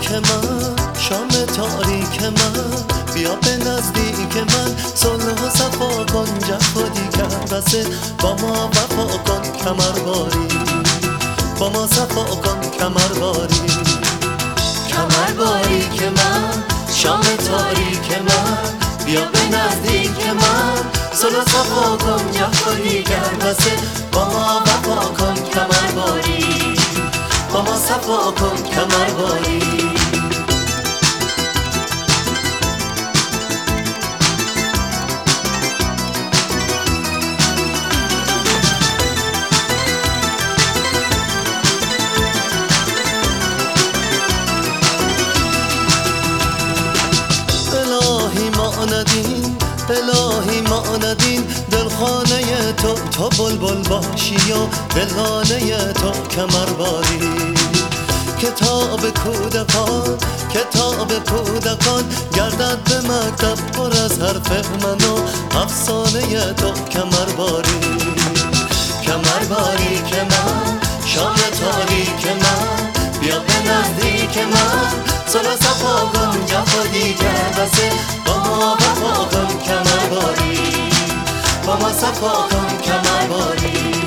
تاریک من، شام تاریک من، بیا به نزدیک من، صلح و صفا کن، جفا دیگر بسه، با ما وفا کن کمرباری، با ما صفا کن کمرباری. کمرباری که من، شام تاریک من، بیا به نزدیک من، صلح و صفا کن، جفا دیگر بسه، با ما وفا کن کمرباری، با ما صفا کن کمرباری. الهی ما ندین دلخانه تو بلبل باشی و دلانه تو کمرباری. کتاب کودکان گردد به مکتب پر از حرف من و افسانه تو کمرباری. کمرباری که من، شام تاریک من، بیا به نزدیک من، صلح صفا کن، جفا دیگر بسه، با ما وفا کن کمرباری، با ما صفا کن کمرباری.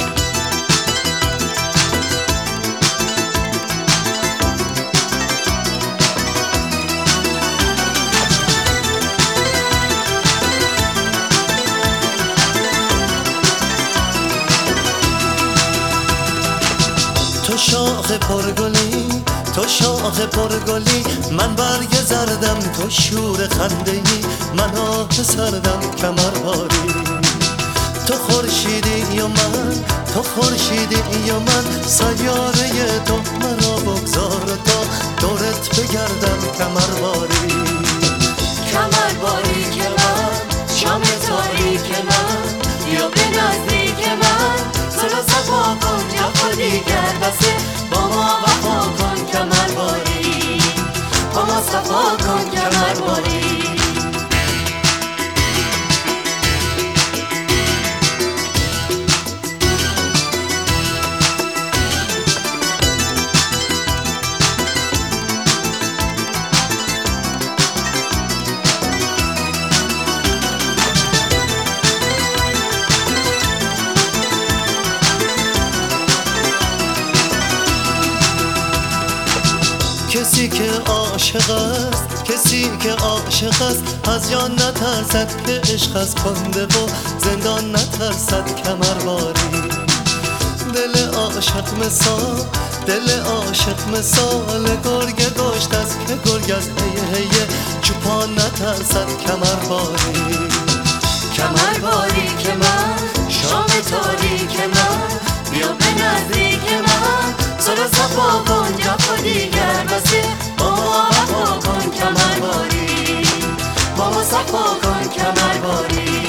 تو شاخ پرگلی، من برگ زردم، تو شور خنده‌ای، من آه سردم کمرباری. تو خورشیدی و من، سیاره تو، مرا بگذار تا دورت بگردم کمرباری. کمرباری که من، شام تاریک من، بیا به نزدیک من، صلح صفا کن، جفا دیگر بسه، با ما وفا کن کمرباری، با ما صفا کن کمرباری. کسی که عاشق است از جان نترسد، که عشق از کنده و زندان نترسد کمرباری. دل عاشق مثال گرگ گشت است، که گرگ از هی چوپان نترسد کمرباری. کمرباری که من، شام تاریک من، بیا به نزدیک من، صلح صفا کن، جفا دیگر بسه، با ما وفا کن کمرباری، با ما صفا کن کمرباری.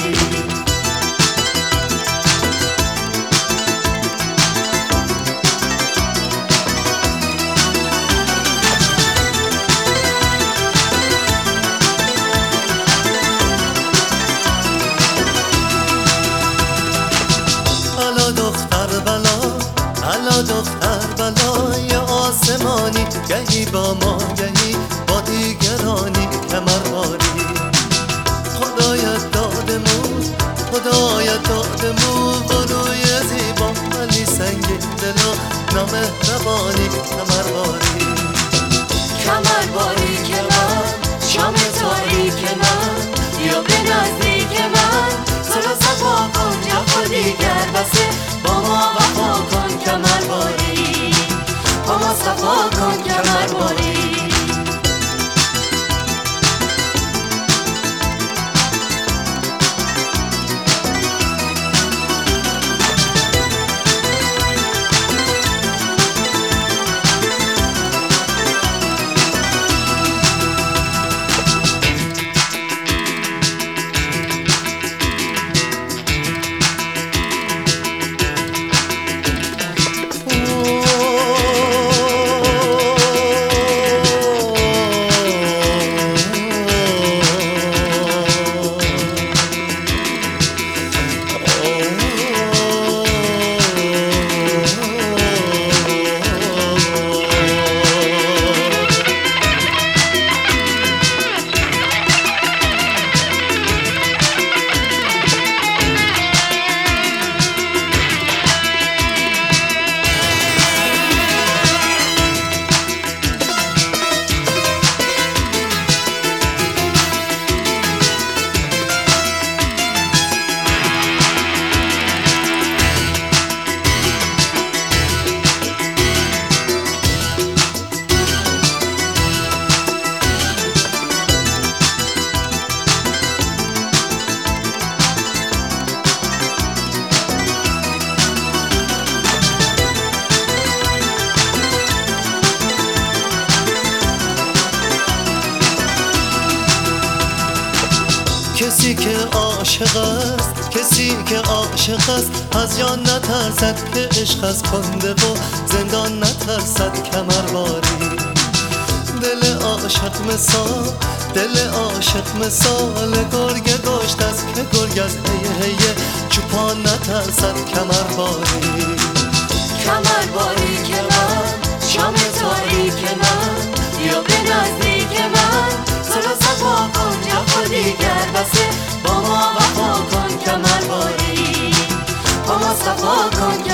الا دختر بلای آسمانی، گهی با ما گهی با دیگرانی کمرباری. خدایت دادمو بروی زیبا، ولی سنگین دل و نامهربانی کمرباری. کمرباری که من، شام تاریک من، بیا به نزدیک من، صلح صفا کن، جفا دیگر بسه، با ما وفا کن کمرباری، با ما صفا کن کمرباری. کسی که عاشق است، کسی که عاشق است از جان نترسد که عشق از کنده و زندان نترسد کمرباری. دل عاشق مثال، دل عاشق مثال گرگ گشت است که گرگ از هیه چوپان نترسد کمرباری. کمرباری که من، شام تاریک من، بیا به نزدیک من، صلح و صفا کن جفا دیگر بسه، با ما وفا کن کمرباری، با ما صفا کن